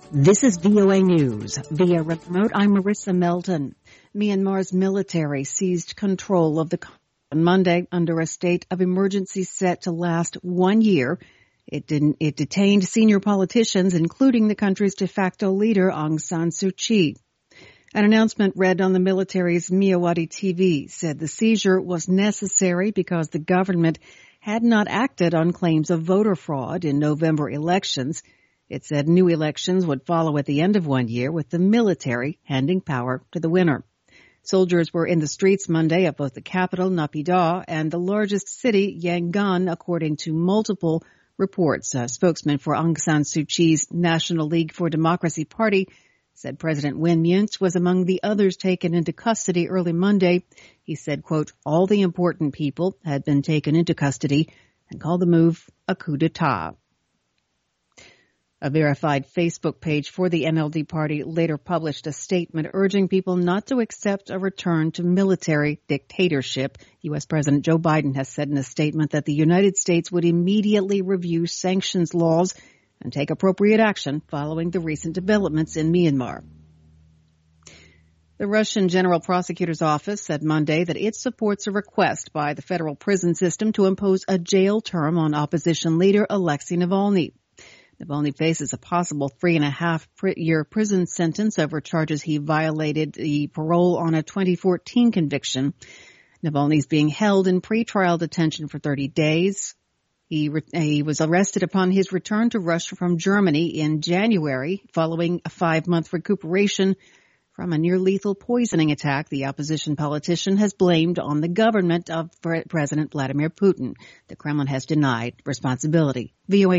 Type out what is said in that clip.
This is VOA News. Via remote, I'm Marissa Melton. Myanmar's military seized control of the country on Monday under a state of emergency set to last 1 year. It detained senior politicians, including the country's de facto leader, Aung San Suu Kyi. An announcement read on the military's Myawaddy TV said the seizure was necessary because the government had not acted on claims of voter fraud in November elections. It said new elections would follow at the end of 1 year, with the military handing power to the winner. Soldiers were in the streets Monday of both the capital, Naypyidaw, and the largest city, Yangon, according to multiple reports. A spokesman for Aung San Suu Kyi's National League for Democracy Party said President Win Myint was among the others taken into custody early Monday. He said, quote, all the important people had been taken into custody, and called the move a coup d'etat. A verified Facebook page for the NLD party later published a statement urging people not to accept a return to military dictatorship. U.S. President Joe Biden has said in a statement that the United States would immediately review sanctions laws and take appropriate action following the recent developments in Myanmar. The Russian General Prosecutor's Office said Monday that it supports a request by the federal prison system to impose a jail term on opposition leader Alexei Navalny. Navalny faces a possible 3.5-year prison sentence over charges he violated the parole on a 2014 conviction. Navalny is being held in pretrial detention for 30 days. He was arrested upon his return to Russia from Germany in January, following a 5-month recuperation from a near-lethal poisoning attack the opposition politician has blamed on the government of President Vladimir Putin. The Kremlin has denied responsibility. VOA